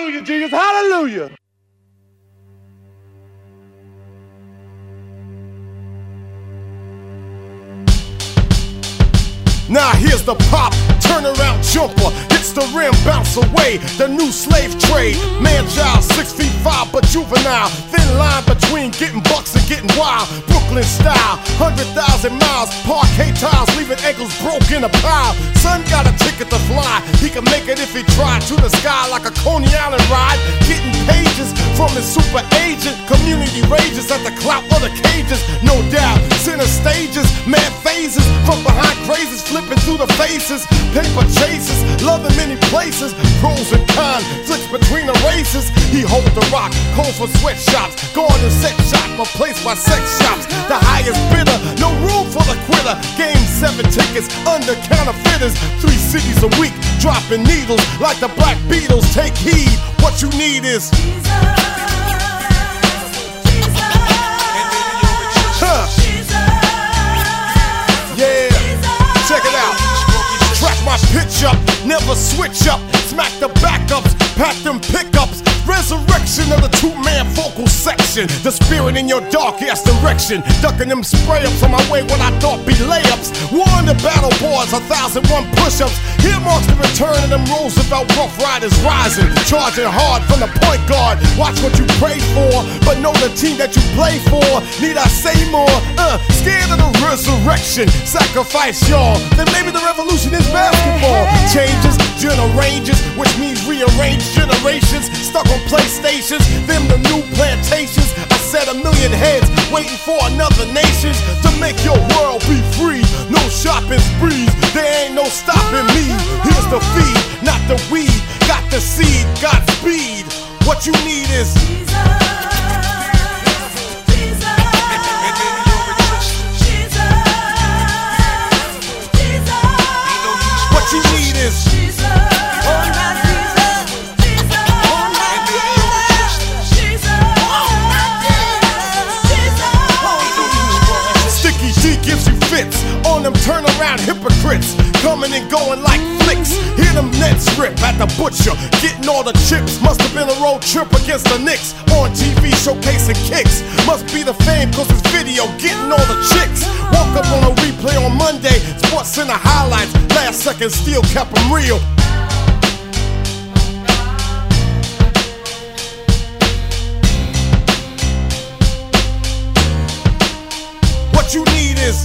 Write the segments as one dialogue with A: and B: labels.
A: Hallelujah, Jesus. Hallelujah.
B: Now here's the pop, turnaround jumper, hits the rim, bounce away, the new slave trade. Man-child, 6 feet 5, but juvenile. Thin line between getting bucks and getting wild. Brooklyn style, 100,000 miles. Parquet tiles, leaving ankles broke in a pile. Son got a ticket to fly, he can make it if he tried. To the sky like a Coney Island ride. Getting pages from his super agent. Community rages at the clout of the cages. No doubt, center stages, mad phases. From behind crazes, flipping through the faces. Paper chases, loving many places. Pros and cons, flicks between the races. He holds the rock, calls for sweatshops. Garden set shop, replaced by sex shops. The highest bidder, no room for the quitter. Game 7 tickets, under counterfeiters. 3 cities a week, dropping needles like the Black Beatles. Take heed, what you need is Jesus. Yeah, check it out. Track my pitch up, never switch up. Smack the backups, pack them pickups. Resurrection of the 2-man vocal section. The spirit in your dark ass direction. Ducking them spray ups on my way when I thought be layups. War in the battle boards, 1,001 push-ups. Here marks the return of them Roosevelt Rough Riders rising. Charging hard from the point guard. Watch what you pray for, but know the team that you play for. Need I say more? Scared of the resurrection. Sacrifice y'all, then maybe the revolution is basketball. Changes, generations, which means rearrange generations. Stuck on PlayStations, them the new plantations. I said 1 million heads waiting for another nation to make your world be free. No shopping sprees, there ain't no stopping me. Here's the feed, not the weed. Got the seed, got speed. What you need is what you need is Sticky G gives you fits on them turnaround hypocrites. Coming and going like flicks. Hear them nets rip at the butcher, getting all the chips. Must have been a road trip against the Knicks. On TV showcasing kicks. Must be the fame cause it's video, getting all the chicks. Woke up on a replay on Monday. Sports Center highlights, last second still kept them real. What you need is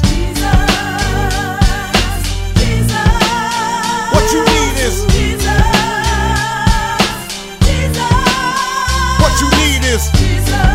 B: what you need is what you need is